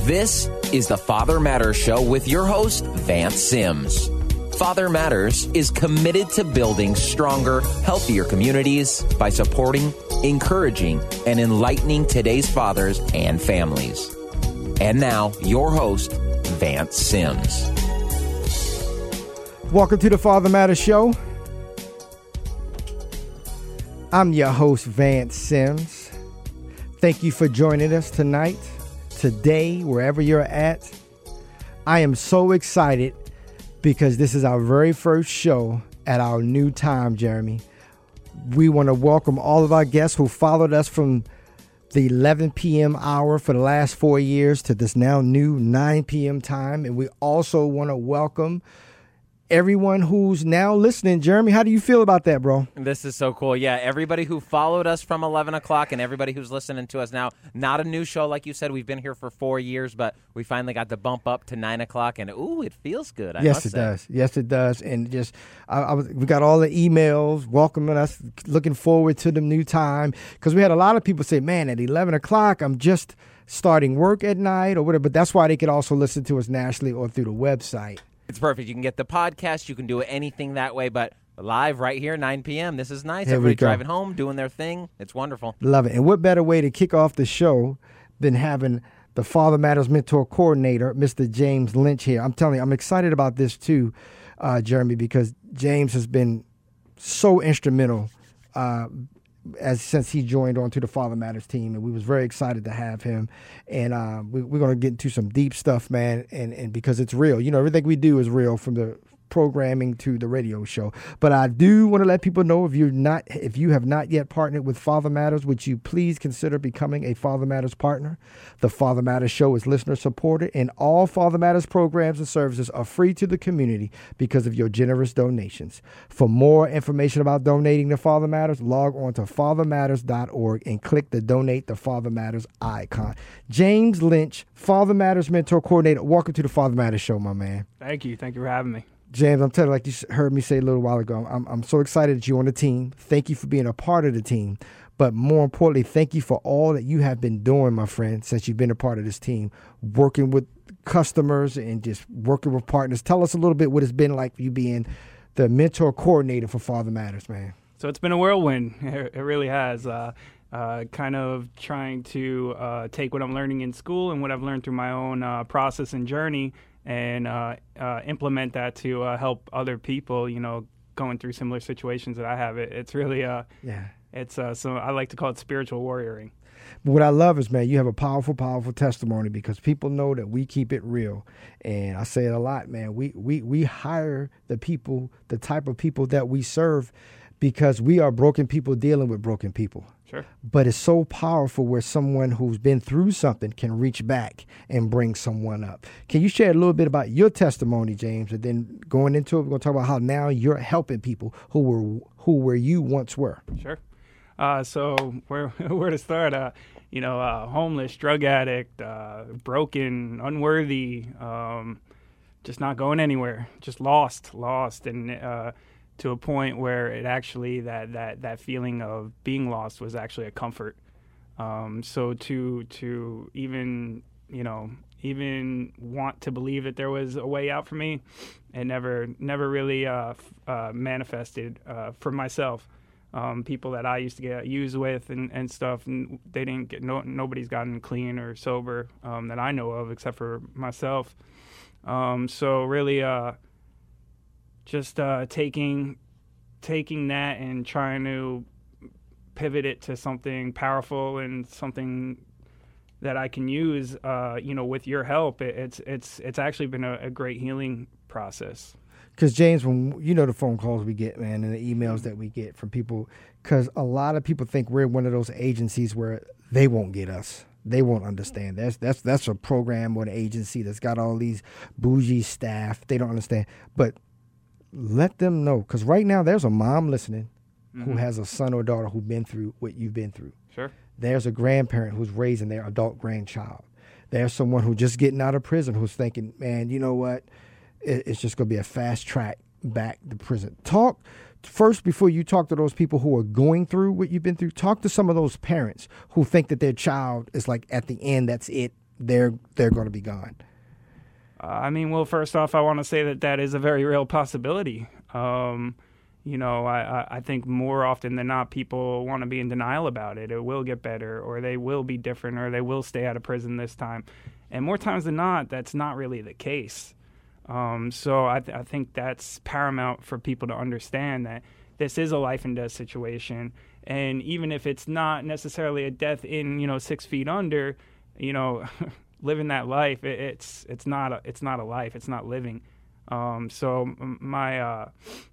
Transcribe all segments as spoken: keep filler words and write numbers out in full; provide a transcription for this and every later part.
This is the Father Matters Show with your host, Vance Sims. Father Matters is committed to building stronger, healthier communities by supporting, encouraging, and enlightening today's fathers and families. And now, your host, Vance Sims. Welcome to the Father Matters Show. I'm your host, Vance Sims. Thank you for joining us tonight, today, wherever you're at. I am so excited because this is our very first show at our new time, Jeremy. We want to welcome all of our guests who followed us from the eleven p.m. hour for the last four years to this now new nine p.m. time. And we also want to welcome everyone who's now listening. Jeremy, how do you feel about that, bro? This is so cool. Yeah, everybody who followed us from eleven o'clock and everybody who's listening to us now. Not a new show, like you said. We've been here for four years, but we finally got the bump up to nine o'clock, and ooh, it feels good. I yes, must it say. does. Yes, it does. And just, I, I was, we got all the emails welcoming us, looking forward to the new time, because we had a lot of people say, man, at eleven o'clock, I'm just starting work at night or whatever, but that's why they could also listen to us nationally or through the website. It's perfect. You can get the podcast. You can do anything that way, but live right here, nine p.m. This is nice. Here we Everybody go. driving home, doing their thing. It's wonderful. Love it. And what better way to kick off the show than having the Father Matters Mentor Coordinator, Mister James Lynch here. I'm telling you, I'm excited about this too, uh, Jeremy, because James has been so instrumental uh, as since he joined on to the Father Matters team, and we was very excited to have him. And uh, we, we're going to get into some deep stuff, man, and, and because it's real. You know, everything we do is real, from the programming to the radio show. But I do want to let people know, if you're not, if you have not yet partnered with Father Matters, would you please consider becoming a Father Matters partner? The Father Matters Show is listener supported, and all Father Matters programs and services are free to the community because of your generous donations. For more information about donating to Father Matters, log on to father matters dot org and click the Donate to Father Matters icon. James Lynch, Father Matters Mentor Coordinator, welcome to the Father Matters Show, my man. Thank you. Thank you for having me. James, I'm telling you, like you heard me say a little while ago, I'm I'm so excited that you're on the team. Thank you for being a part of the team. But more importantly, thank you for all that you have been doing, my friend, since you've been a part of this team, working with customers and just working with partners. Tell us a little bit what it's been like for you being the mentor coordinator for Father Matters, man. So it's been a whirlwind. It really has. Uh, uh, kind of trying to uh, take what I'm learning in school and what I've learned through my own uh, process and journey, and uh, uh, implement that to uh, help other people, you know, going through similar situations that I have. It, it's really, uh, yeah, it's uh, so I like to call it spiritual warrioring. But what I love is, man, you have a powerful, powerful testimony, because people know that we keep it real. And I say it a lot, man. We we we hire the people, the type of people that we serve, because we are broken people dealing with broken people. Sure. But it's so powerful where someone who's been through something can reach back and bring someone up. Can you share a little bit about your testimony, James? And then going into it, we're going to talk about how now you're helping people who were who were you once were. Sure. Uh, so where where to start? Uh, you know, uh, homeless, drug addict, uh, broken, unworthy, um, just not going anywhere, just lost, lost, and uh, to a point where it actually, that, that, that feeling of being lost was actually a comfort. Um, so to to even, you know, even want to believe that there was a way out for me, it never never really uh, f- uh, manifested uh, for myself. Um, people that I used to get used with and, and stuff, and they didn't get, no, nobody's gotten clean or sober um, that I know of except for myself. Um, so really, uh, just uh, taking taking that and trying to pivot it to something powerful and something that I can use, uh, you know, with your help. It, it's it's it's actually been a, a great healing process. Because, James, when you know the phone calls we get, man, and the emails that we get from people, because a lot of people think we're one of those agencies where they won't get us. They won't understand. That's that's that's a program or an agency that's got all these bougie staff. They don't understand. But let them know, because right now there's a mom listening mm-hmm. who has a son or daughter who's been through what you've been through. Sure. There's a grandparent who's raising their adult grandchild. There's someone who's just getting out of prison who's thinking, man, you know what? It's just going to be a fast track back to prison. Talk first, before you talk to those people who are going through what you've been through, talk to some of those parents who think that their child is like at the end, that's it. they're they're going to be gone? Uh, I mean, well, first off, I want to say that that is a very real possibility. Um, you know, I, I think more often than not, people want to be in denial about it. It will get better, or they will be different, or they will stay out of prison this time. And more times than not, that's not really the case. Um, so I, th- I think that's paramount for people to understand that this is a life and death situation. And even if it's not necessarily a death in, you know, six feet under, you know, living that life, it, it's it's not a, it's not a life. It's not living. Um, so my uh,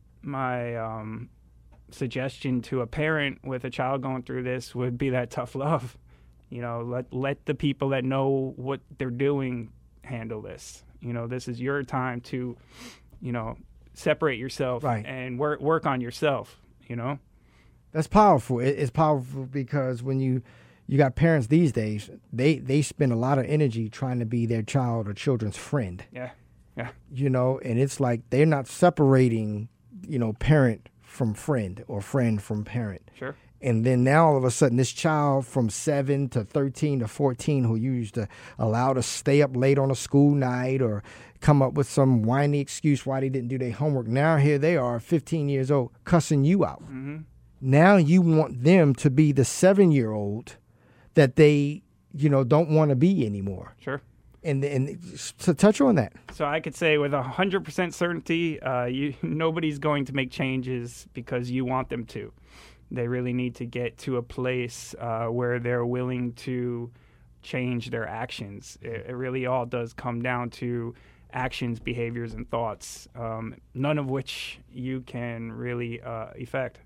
my um, suggestion to a parent with a child going through this would be that tough love. You know, let let the people that know what they're doing handle this. You know, this is your time to, you know, separate yourself right. and work work on yourself. You know, that's powerful. It, it's powerful because when you you got parents these days, they they spend a lot of energy trying to be their child or children's friend. Yeah, yeah. You know, and it's like they're not separating, you know, parent from friend or friend from parent. Sure. And then now all of a sudden this child from seven to thirteen to fourteen who you used to allow to stay up late on a school night or come up with some whiny excuse why they didn't do their homework. Now here they are, fifteen years old, cussing you out. Mm-hmm. Now you want them to be the seven-year-old that they, you know, don't want to be anymore. Sure. And and to touch on that. So I could say with one hundred percent certainty, uh, you nobody's going to make changes because you want them to. They really need to get to a place uh, where they're willing to change their actions. It, it really all does come down to actions, behaviors, and thoughts, um, none of which you can really uh, effect.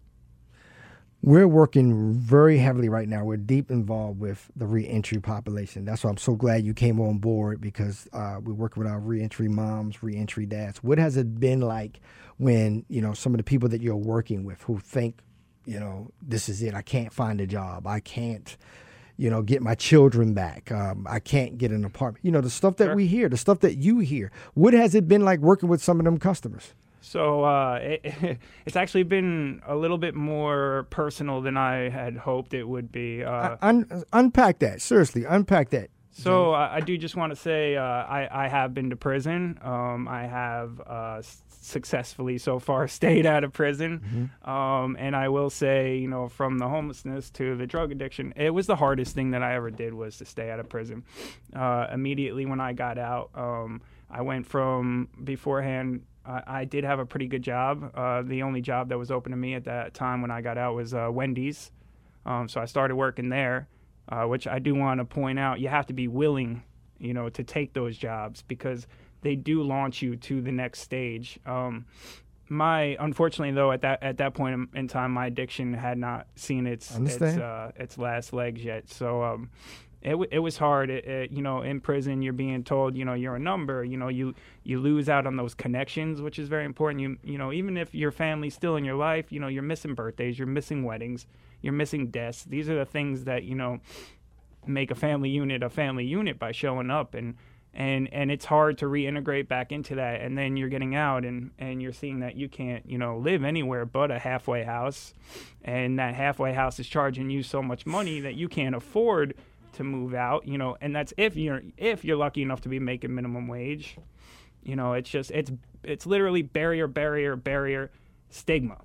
We're working very heavily right now. We're deep involved with the reentry population. That's why I'm so glad you came on board because uh, we're working with our reentry moms, reentry dads. What has it been like when, you know, some of the people that you're working with who think, you know, this is it. I can't find a job. I can't, you know, get my children back. Um, I can't get an apartment. You know, the stuff that Sure. we hear, the stuff that you hear. What has it been like working with some of them customers? So uh, it, it's actually been a little bit more personal than I had hoped it would be. Uh, Un- unpack that. Seriously, unpack that. So uh, I do just want to say uh, I, I have been to prison. Um, I have uh, s- successfully so far stayed out of prison. Mm-hmm. Um, and I will say, you know, from the homelessness to the drug addiction, it was the hardest thing that I ever did was to stay out of prison. Uh, immediately when I got out, um, I went from beforehand, I, I did have a pretty good job. Uh, the only job that was open to me at that time when I got out was uh, Wendy's. Um, so I started working there. Uh, which I do want to point out, you have to be willing, you know, to take those jobs because they do launch you to the next stage. Um, my, unfortunately, though, at that at that point in time, my addiction had not seen its its, uh, its last legs yet. So um, it w- it was hard. It, it, you know, in prison, you're being told, you know, you're a number. You know, you you lose out on those connections, which is very important. You you know, even if your family's still in your life, you know, you're missing birthdays, you're missing weddings. You're missing deaths. These are the things that, you know, make a family unit a family unit by showing up. And and, and it's hard to reintegrate back into that. And then you're getting out and, and you're seeing that you can't, you know, live anywhere but a halfway house. And that halfway house is charging you so much money that you can't afford to move out, you know. And that's if you're if you're lucky enough to be making minimum wage. You know, it's just it's it's literally barrier, barrier, barrier, stigma.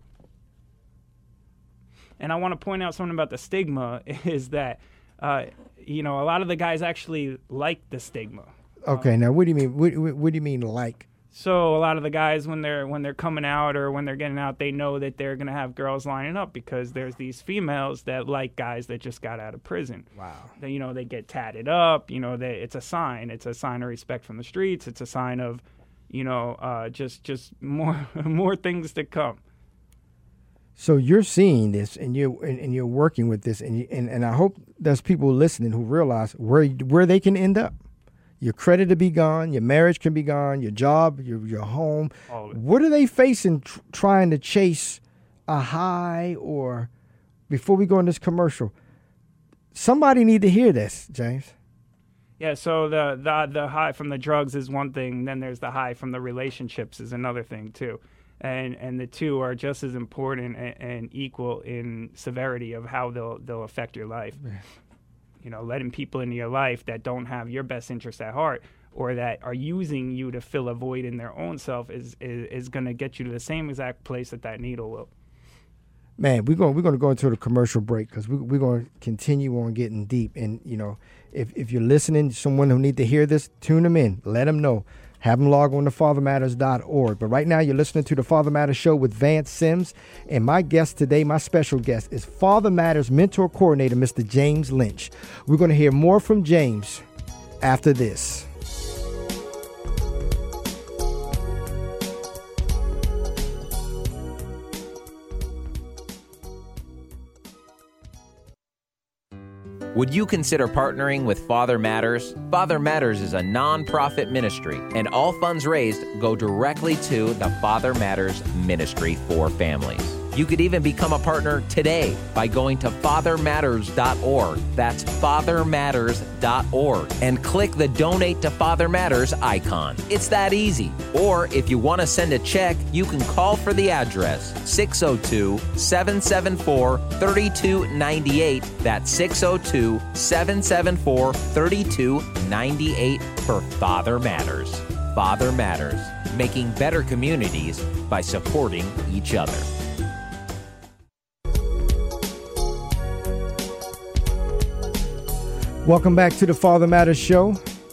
And I want to point out something about the stigma is that, uh, you know, a lot of the guys actually like the stigma. Okay, um, now what do you mean? What, what, what do you mean like? So a lot of the guys, when they're when they're coming out or when they're getting out, they know that they're gonna have girls lining up because there's these females that like guys that just got out of prison. Wow. They, you know, they get tatted up. You know, they, it's a sign. It's a sign of respect from the streets. It's a sign of, you know, uh, just just more more things to come. So you're seeing this, and you're and, and you're working with this, and, you, and and I hope there's people listening who realize where where they can end up. Your credit to be gone, your marriage can be gone, your job, your your home. All of it. What are they facing tr- trying to chase a high? Or before we go in this commercial, somebody need to hear this, James. Yeah, so the, the the high from the drugs is one thing, then there's the high from the relationships is another thing too. And and the two are just as important and, and equal in severity of how they'll they'll affect your life. You know, letting people into your life that don't have your best interest at heart, or that are using you to fill a void in their own self, is is, is going to get you to the same exact place that that needle will. Man, we're going we're going to go into the commercial break because we, we're going to continue on getting deep. And, you know, if, if you're listening, someone who need to hear this, tune them in. Let them know. Have them log on to father matters dot org. But right now, you're listening to the Father Matters Show with Vance Sims. And my guest today, my special guest, is Father Matters Mentor Coordinator, Mister James Lynch. We're going to hear more from James after this. Would you consider partnering with Father Matters? Father Matters is a non-profit ministry, and all funds raised go directly to the Father Matters Ministry for Families. You could even become a partner today by going to father matters dot org. That's father matters dot org. And click the Donate to Father Matters icon. It's that easy. Or if you want to send a check, you can call for the address six oh two, seven seven four, three two nine eight. That's six oh two, seven seven four, three two nine eight for Father Matters. Father Matters, making better communities by supporting each other. Welcome back to the Father Matters Show.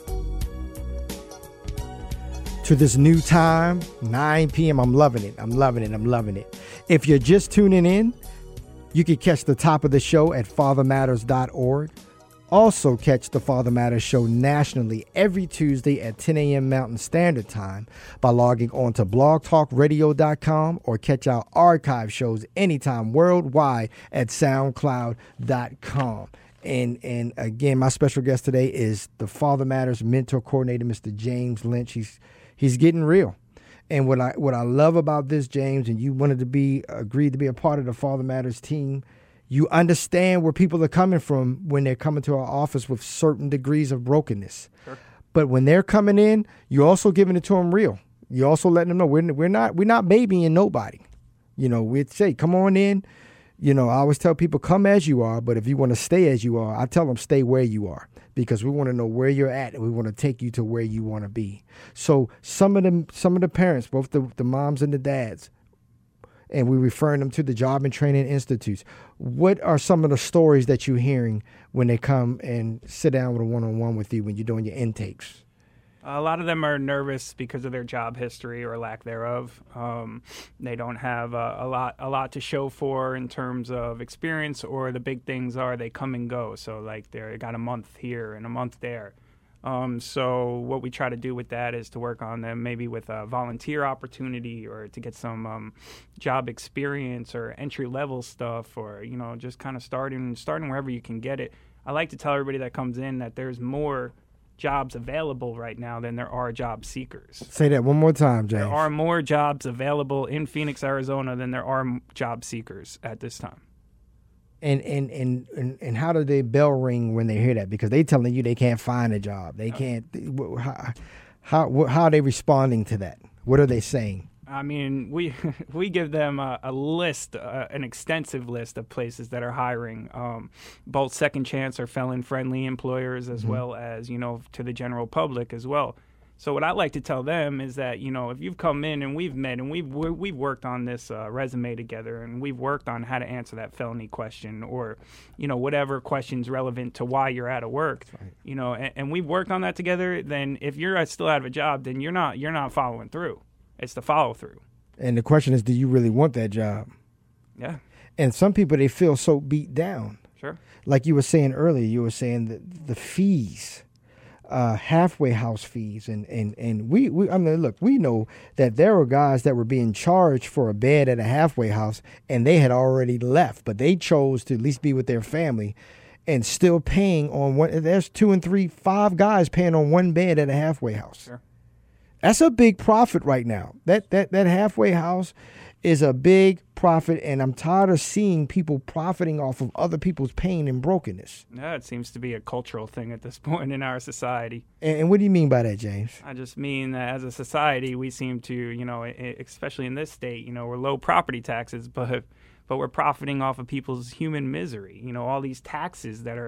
To this new time, nine p.m. I'm loving it. I'm loving it. I'm loving it. If you're just tuning in, you can catch the top of the show at father matters dot org. Also catch the Father Matters Show nationally every Tuesday at ten a.m. Mountain Standard Time by logging on to blog talk radio dot com or catch our archive shows anytime worldwide at soundcloud dot com. And and again, my special guest today is the Father Matters Mentor Coordinator, Mister James Lynch. He's he's getting real. And what I what I love about this, James, and you wanted to be agreed to be a part of the Father Matters team, you understand where people are coming from when they're coming to our office with certain degrees of brokenness. Sure. But when they're coming in, you're also giving it to them real. You're also letting them know we're we're not we're not babying nobody. You know, we'd say, come on in. You know, I always tell people, come as you are, but if you want to stay as you are, I tell them stay where you are, because we want to know where you're at and we want to take you to where you want to be. So some of them, some of the parents, both the, the moms and the dads, and we're referring them to the Job and Training Institutes. What are some of the stories that you're hearing when they come and sit down with a one-on-one with you when you're doing your intakes? A lot of them are nervous because of their job history or lack thereof. Um, they don't have uh, a lot a lot to show for in terms of experience, or the big things are they come and go. So like they got a month here and a month there. Um, so what we try to do with that is to work on them maybe with a volunteer opportunity, or to get some um, job experience or entry level stuff, or you know just kind of starting starting wherever you can get it. I like to tell everybody that comes in that there's more jobs available right now than there are job seekers. Say that one more time, James. There are more jobs available in Phoenix, Arizona than there are job seekers at this time. And and, and and and how do they bell ring when they hear that? Because they telling you they can't find a job. They can't. How how, how are they responding to that? What are they saying? I mean, we we give them a, a list, uh, an extensive list of places that are hiring, um, both second chance or felon-friendly employers, as mm-hmm. well as, you know, to the general public as well. So what I like to tell them is that, you know, if you've come in and we've met and we've we've worked on this uh, resume together, and we've worked on how to answer that felony question, or, you know, whatever questions relevant to why you're out of work, right. you know, and, and we've worked on that together, then if you're still out of a job, then you're not you're not following through. It's the follow through. And the question is, do you really want that job? Yeah. And some people, they feel so beat down. Sure. Like you were saying earlier, you were saying that the fees, uh, halfway house fees. And, and, and we, we, I mean, look, we know that there were guys that were being charged for a bed at a halfway house and they had already left, but they chose to at least be with their family and still paying on one. There's two and three, five guys paying on one bed at a halfway house. Sure. That's a big profit right now. That that that halfway house is a big profit, and I'm tired of seeing people profiting off of other people's pain and brokenness. Yeah, it seems to be a cultural thing at this point in our society. And, and what do you mean by that, James? I just mean that as a society, we seem to, you know, especially in this state, you know, we're low property taxes, but but we're profiting off of people's human misery. You know, all these taxes that are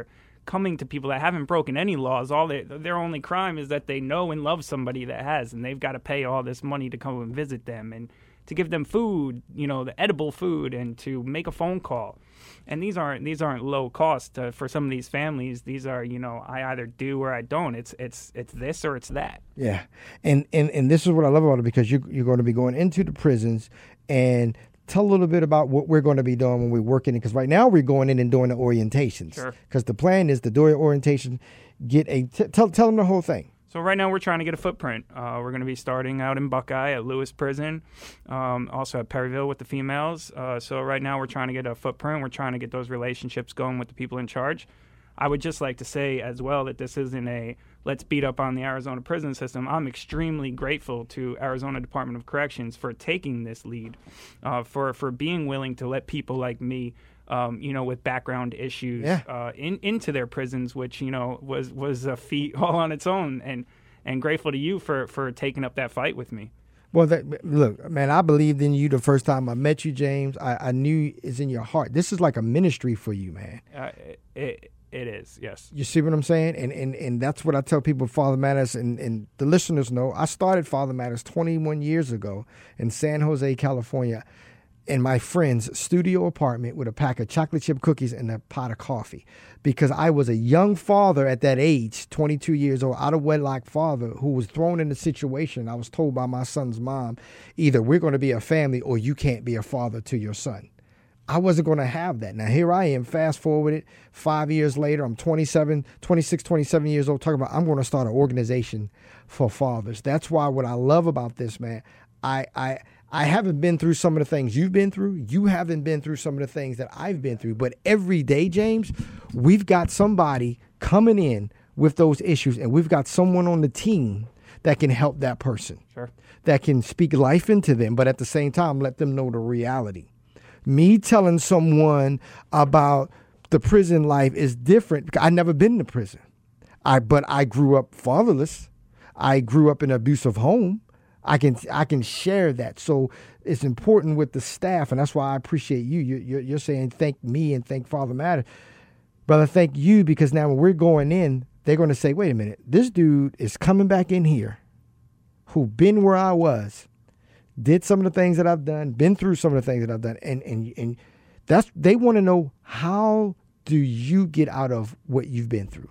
coming to people that haven't broken any laws. All they, their only crime is that they know and love somebody that has, and they've got to pay all this money to come and visit them and to give them food, you know, the edible food, and to make a phone call. And these aren't these aren't low cost uh, for some of these families. These are, you know, I either do or I don't. It's it's it's this or it's that. Yeah, and and, and this is what I love about it, because you you're going to be going into the prisons. And tell a little bit about what we're going to be doing when we're working, because right now we're going in and doing the orientations. Sure. Because the plan is to do your orientation, get a t- tell tell them the whole thing. So right now we're trying to get a footprint. Uh, we're going to be starting out in Buckeye at Lewis Prison, um, also at Perryville with the females. Uh, so right now we're trying to get a footprint. We're trying to get those relationships going with the people in charge. I would just like to say as well that this isn't a let's beat up on the Arizona prison system. I'm extremely grateful to Arizona Department of Corrections for taking this lead, uh, for, for being willing to let people like me Um, you know, with background issues yeah. uh, in, into their prisons, which, you know, was was a feat all on its own. And and grateful to you for, for taking up that fight with me. Well, that, look, man, I believed in you the first time I met you, James. I, I knew it's in your heart. This is like a ministry for you, man. Uh, it, it is, yes. You see what I'm saying? And and, and that's what I tell people, Father Matters, and, and the listeners know. I started Father Matters twenty-one years ago in San Jose, California, in my friend's studio apartment with a pack of chocolate chip cookies and a pot of coffee, because I was a young father at that age, twenty-two years old, out of wedlock father who was thrown in a situation. I was told by my son's mom, either we're going to be a family or you can't be a father to your son. I wasn't going to have that. Now, here I am, fast forward it, five years later, I'm twenty-seven, twenty-six, twenty-seven years old, talking about I'm going to start an organization for fathers. That's why what I love about this, man, I I I haven't been through some of the things you've been through. You haven't been through some of the things that I've been through. But every day, James, we've got somebody coming in with those issues, and we've got someone on the team that can help that person. Sure. That can speak life into them, but at the same time, let them know the reality. Me telling someone about the prison life is different because I've never been to prison. I but I grew up fatherless. I grew up in an abusive home. I can I can share that. So it's important with the staff, and that's why I appreciate you. You're, you're, you're saying thank me and thank Father Matter. Brother, thank you, because now when we're going in, they're going to say, wait a minute, this dude is coming back in here who been where I was, did some of the things that I've done, been through some of the things that I've done, and and and that's they want to know, how do you get out of what you've been through?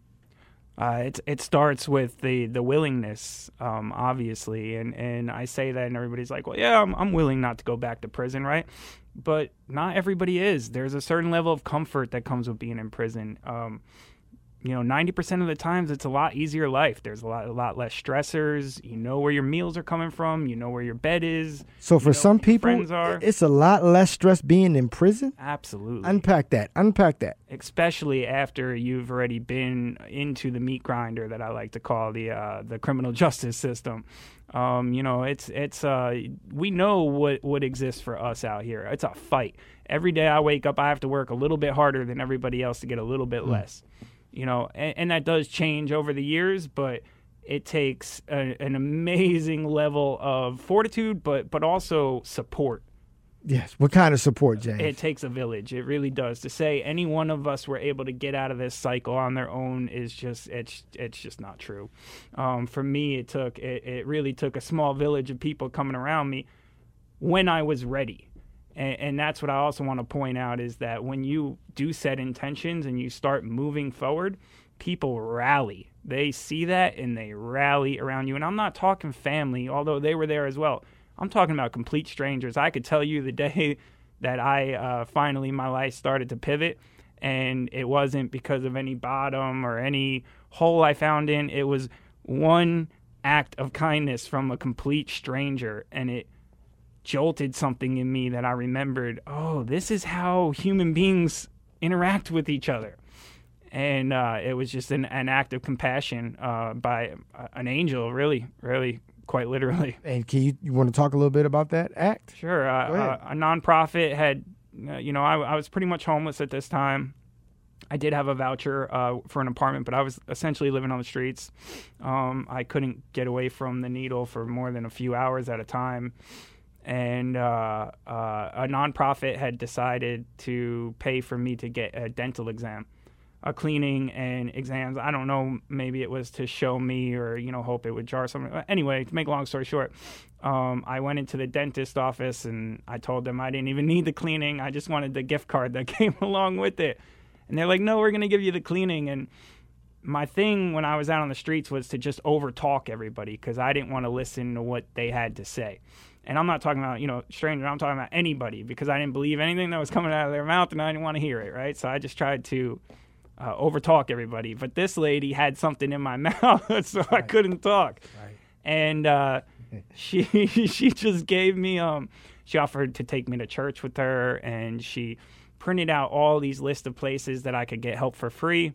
Uh, it it starts with the the willingness, um, obviously, and, and I say that, and everybody's like, well, yeah, I'm I'm willing not to go back to prison, right? But not everybody is. There's a certain level of comfort that comes with being in prison. Um, you know, ninety percent of the times it's a lot easier life. There's a lot a lot less stressors. You know where your meals are coming from. You know where your bed is. So for you know some people, it's a lot less stress being in prison? Absolutely. Unpack that. Unpack that. Especially after you've already been into the meat grinder that I like to call the uh, the criminal justice system. Um, you know, it's it's uh, we know what, what exists for us out here. It's a fight. Every day I wake up, I have to work a little bit harder than everybody else to get a little bit mm. less. You know, and, and that does change over the years, but it takes a, an amazing level of fortitude, but but also support. Yes. What kind of support, James? It takes a village. It really does. To say any one of us were able to get out of this cycle on their own is just it's it's just not true. Um, for me, it took it, it really took a small village of people coming around me when I was ready. And, and that's what I also want to point out, is that when you do set intentions and you start moving forward, people rally. They see that and they rally around you. And I'm not talking family, although they were there as well. I'm talking about complete strangers. I could tell you the day that I uh, finally, my life started to pivot, and it wasn't because of any bottom or any hole I found in. It was one act of kindness from a complete stranger, and it jolted something in me that I remembered, oh, this is how human beings interact with each other. And uh, it was just an, an act of compassion uh, by an angel, really, really, quite literally. And can you, you want to talk a little bit about that act? Sure. Uh, uh, a nonprofit had, uh, you know, I, I was pretty much homeless at this time. I did have a voucher uh, for an apartment, but I was essentially living on the streets. Um, I couldn't get away from the needle for more than a few hours at a time. And uh, uh, a nonprofit had decided to pay for me to get a dental exam. a cleaning and exams. I don't know, maybe it was to show me or, you know, hope it would jar something. Anyway, to make a long story short, um, I went into the dentist office and I told them I didn't even need the cleaning. I just wanted the gift card that came along with it. And they're like, no, we're going to give you the cleaning. And my thing when I was out on the streets was to just over talk everybody because I didn't want to listen to what they had to say. And I'm not talking about, you know, strangers. I'm talking about anybody because I didn't believe anything that was coming out of their mouth and I didn't want to hear it, right? So I just tried to uh, over talk everybody. But this lady had something in my mouth, so right. I couldn't talk. Right. And uh, she she just gave me, um, she offered to take me to church with her, and she printed out all these lists of places that I could get help for free.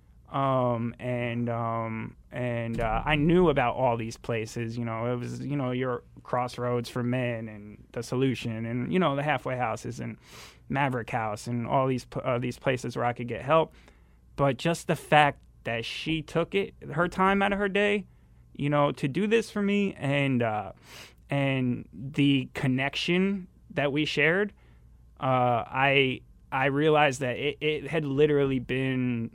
Um, and, um, and, uh, I knew about all these places, you know, it was, you know, your Crossroads for Men and The Solution and, you know, the halfway houses and Maverick House and all these, uh, these places where I could get help. But just the fact that she took it, her time out of her day, you know, to do this for me and, uh, and the connection that we shared, uh, I, I realized that it, it had literally been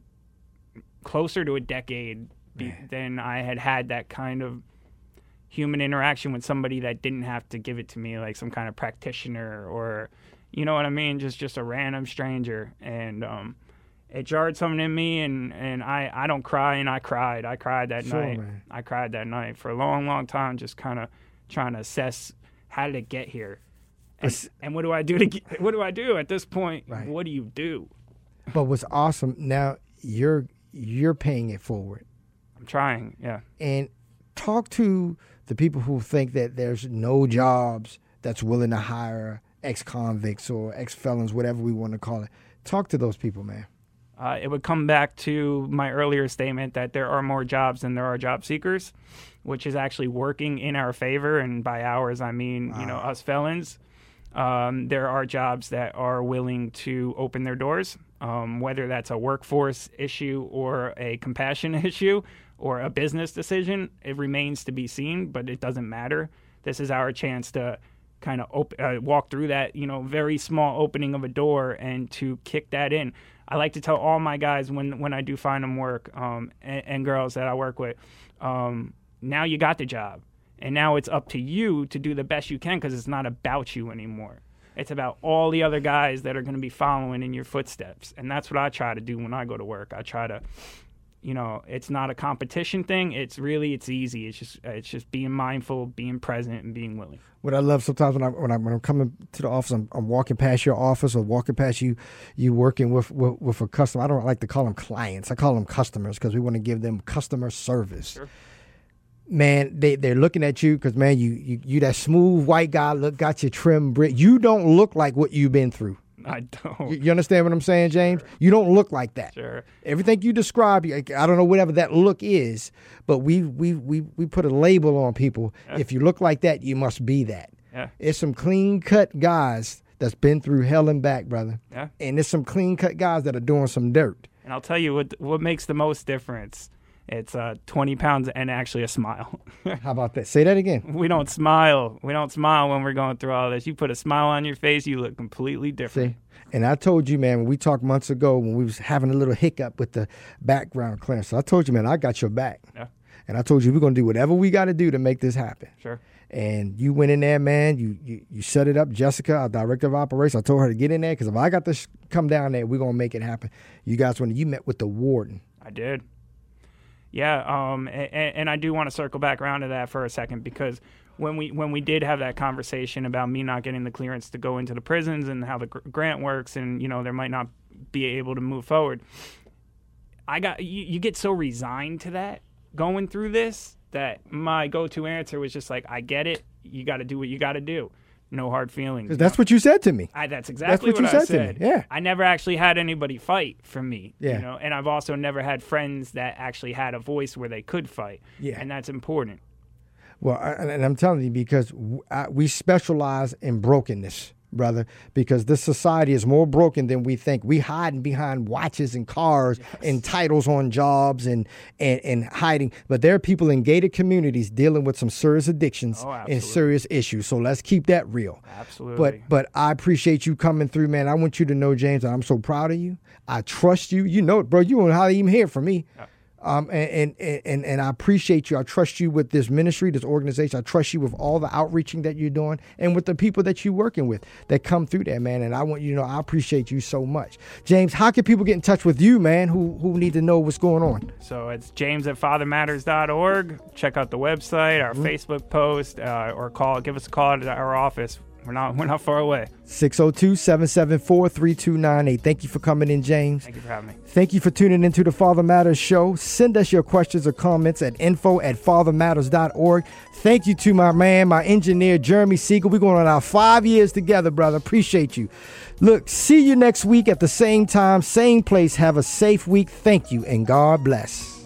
closer to a decade be- than I had had that kind of human interaction with somebody that didn't have to give it to me like some kind of practitioner or, you know what I mean, just just a random stranger. And um, it jarred something in me, and, and I, I don't cry, and I cried. I cried that Sure, night. man. I cried that night for a long, long time, just kind of trying to assess how did it get here. And, and what do I do to get, what do I do at this point? Right. What do you do? But what's awesome now, you're you're paying it forward. I'm trying, yeah. And talk to the people who think that there's no jobs that's willing to hire ex-convicts or ex-felons, whatever we want to call it. Talk to those people, man. Uh, it would come back to my earlier statement that there are more jobs than there are job seekers, which is actually working in our favor. And by ours, I mean, wow. you know, us felons. Um, there are jobs that are willing to open their doors, um, whether that's a workforce issue or a compassion issue or a business decision. It remains to be seen, but it doesn't matter. This is our chance to kind of op- uh, walk through that, you know, very small opening of a door and to kick that in. I like to tell all my guys when when I do find them work, um, and, and girls that I work with, um, now you got the job. And now it's up to you to do the best you can because it's not about you anymore. It's about all the other guys that are going to be following in your footsteps. And that's what I try to do when I go to work. I try to, you know, it's not a competition thing. It's really, it's easy. It's just it's just being mindful, being present, and being willing. What I love sometimes when, I, when, I, when I'm coming to the office, I'm, I'm walking past your office or walking past you, you working with, with, with a customer. I don't like to call them clients. I call them customers because we want to give them customer service. Sure. Man, they, they're looking at you because, man, you, you you that smooth white guy, look, got your trim brick. You don't look like what you've been through. I don't. You, you understand what I'm saying, James? Sure. You don't look like that. Sure. Everything you describe, I don't know whatever that look is, but we we we, we put a label on people. Yeah. If you look like that, you must be that. Yeah. It's some clean-cut guys that's been through hell and back, brother. Yeah. And there's some clean-cut guys that are doing some dirt. And I'll tell you what what makes the most difference. It's uh, twenty pounds and actually a smile. How about that? Say that again. We don't smile. We don't smile when we're going through all this. You put a smile on your face, you look completely different. See? And I told you, man, when we talked months ago when we was having a little hiccup with the background clearance, so I told you, man, I got your back. Yeah. And I told you we're going to do whatever we got to do to make this happen. Sure. And you went in there, man. You, you you set it up. Jessica, our director of operations, I told her to get in there because if I got to sh- come down there, we're going to make it happen. You guys, when you met with the warden. I did. Yeah, um, and, and I do want to circle back around to that for a second because when we when we did have that conversation about me not getting the clearance to go into the prisons and how the gr- grant works and, you know, there might not be able to move forward, I got you, you get so resigned to that going through this that my go-to answer was just like, I get it. You got to do what you got to do. No hard feelings. That's what you said to me. I, that's exactly that's what, what you I said, said. to me. Yeah. I never actually had anybody fight for me. Yeah. You know, and I've also never had friends that actually had a voice where they could fight. Yeah. And that's important. Well, I, and I'm telling you because I, we specialize in brokenness, brother, because this society is more broken than we think. We hiding behind watches and cars yes. and titles on jobs and, and, and hiding. But there are people in gated communities dealing with some serious addictions oh, and serious issues. So let's keep that real. Absolutely. But but I appreciate you coming through, man. I want you to know, James, that I'm so proud of you. I trust you. You know it, bro. You don't know how to even hear from me. Yeah. Um, and, and, and, and I appreciate you. I trust you with this ministry, this organization. I trust you with all the outreaching that you're doing and with the people that you're working with that come through there, man. And I want you to know I appreciate you so much. James, how can people get in touch with you, man, who, who need to know what's going on? So it's james at father matters dot org. Check out the website, our mm-hmm. Facebook post, uh, or call. give us a call at our office. We're not we're not far away. six oh two, seven seven four, three two nine eight. Thank you for coming in, James. Thank you for having me. Thank you for tuning into the Father Matters Show. Send us your questions or comments at info at father matters dot org. Thank you to my man, my engineer, Jeremy Siegel. We're going on our five years together, brother. Appreciate you. Look, see you next week at the same time, same place. Have a safe week. Thank you, and God bless.